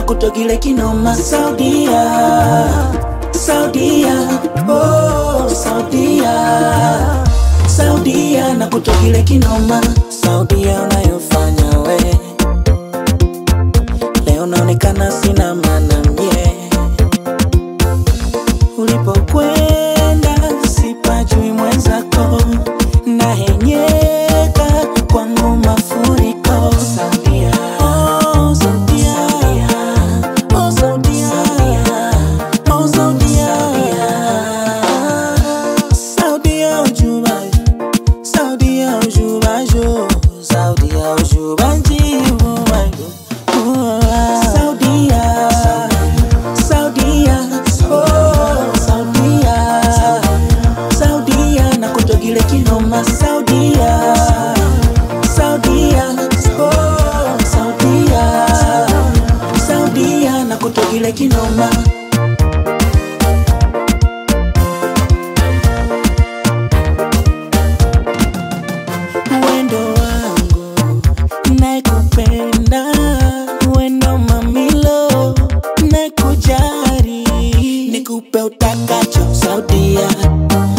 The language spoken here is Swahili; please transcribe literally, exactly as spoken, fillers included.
kutogile kinoma. Saudia, Saudia, oh Saudia, Saudia na kutogile kinoma. Saudia unayofanya we, leo naonekana sina maana mie. Ulipokwenda sipajui mwenzako, na henyeka kwangu mafuriko. Saudia, oh Saudia, oh Saudia, oh Saudia, Saudia ujuba, Saudia ujuba jo, Saudia ujuba njibu wangu. Saudia, Saudia, oh Saudia, Saudia na kutogile kinoma. Saudia, Saudia, oh Saudia, Saudia na kutogile kinoma. Wendo wangu naikupenda, wendo mamilo naikujari, nikupe utakacho. Saudia,